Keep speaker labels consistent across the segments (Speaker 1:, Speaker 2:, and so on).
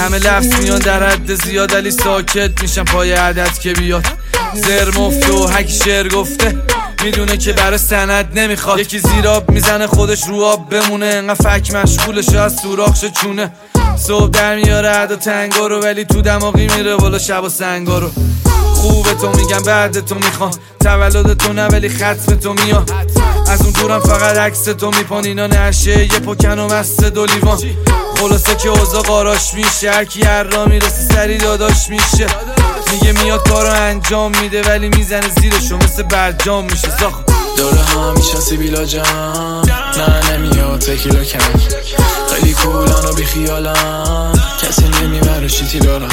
Speaker 1: همه لفظ میان در حد زیاد ولی ساکت میشم پای عدد که بیاد. زر مفته و هک شعر گفته میدونه که برای سند نمیخواد. یکی زیراب میزنه خودش رو آب بمونه، انقدر فک مشغولش از سوراخش چونه. صبح در میاره عدا تنگا رو ولی تو دماغی میره بالا شب و سنگا رو. خوبه تو میگم بعد تو میخوام، تولد تو نه ولی ختم تو میاد. از اون دورم فقط عکس تو میپان، اینا نشه یه پکن و مست دو لیوان. خلاصه که اوضاع قاراش میشه، هرکی هر را میرسه سری داداش میشه. میگه میاد کارو انجام میده ولی میزنه زیرشو مثل برجام میشه زاخ.
Speaker 2: دوره ها میشناسی بیلا جان، نه نمیاد تکیلا کن. خیلی کولان و بیخیالن، کسی نمیبره شیتی دارن.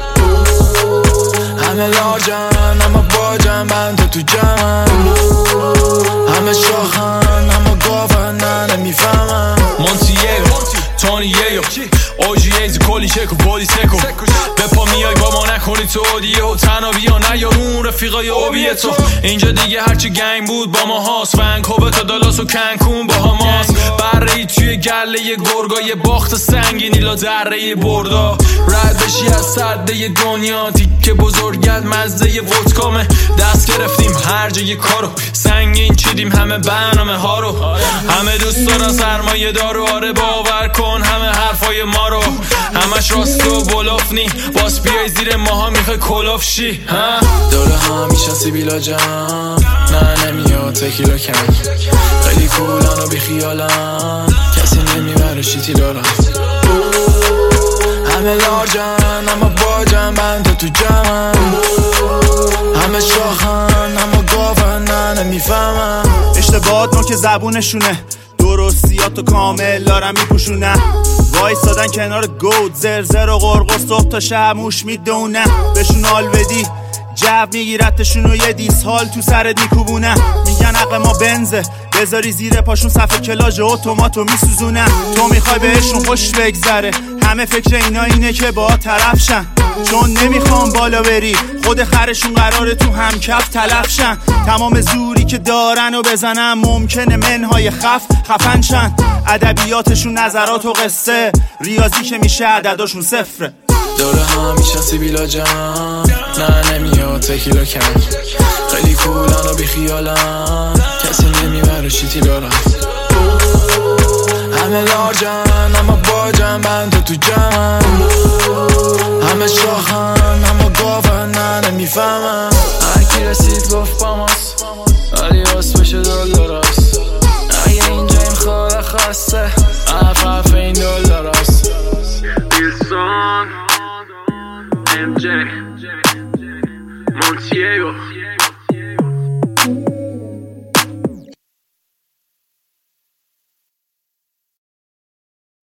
Speaker 2: همه لارجن اما باجن، بند تو جمعن. همه شاخن اما گاون، نه نمیفهمن. مونتیگو تونیگو اوجیز کلی چکو بودی سکو. به پا میای با ما نکنی تو اودیه و تنها بیا نیارون رفیقای اوبیه تو. اینجا دیگه هرچی گنگ بود با ما هاست، ونکوور تا دالاس و کنکون با هماست. برهی توی گله گرگای باخت سنگینی لا دره بردا. رد بشی از سده دنیا تیکه بزرگت مزده ودکامه. دست گرفتیم هر جای کارو، سنگین چیدیم همه برنامه ها رو. همه دوست دارن سرمایه دارو، آره باور کن همه حرفای ما رو. همش راست و بلافنی، باس بیای زیر ماها میخوای کلاف شی. دوره ها میشناسی بیلا جان، نه نمیاد تکیلا کن. خیلی کولن و بیخیالن، کسی نمیبره شیتی دارن. همه لارجن اما باجن، بند تو جمعن. همه شاخن اما گاون، نه نمیفهمن.
Speaker 3: اشتباهات نو که زبونشونه، درستیاتو کامل دارن میپوشونن. وایستادن کنار گود زرزر و قرقر، صبح تا شب موش میدونه. بهشون حال بدی جو میگیرتشون و یه دیس حال تو سرت میکوبونه. میگن عقل ما بنزه، بذاری زیر پاشون صفحه کلاژ اتوماتو میسوزونه. تو میخوای بهشون خوش بگذره، همه فکر اینا اینه که با طرف شن. چون نمیخوام بالا بری، خود خرشون قراره تو همکف تلف شن. تمام زوری که دارن و بزنن ممکنه منهای خفن شن. ادبیاتشون نظرات و قصه، ریاضی که میشه عدداشون صفره.
Speaker 2: دوره ها میشناسی بیلا جان، نه نمیاد تکیلا کن. خیلی کولن و بیخیالن، کسی نمیبره شیتی دارن. همه لارجن اما باجن، بند تو جمعن. همه شاخن اما گاون، نه نمیفهمن. هرکی رسید گفت با ماست ولی راست بشه دلاراست. اگه اینجا این خاره خسته عفف این دلاراست.
Speaker 4: MJ Montiego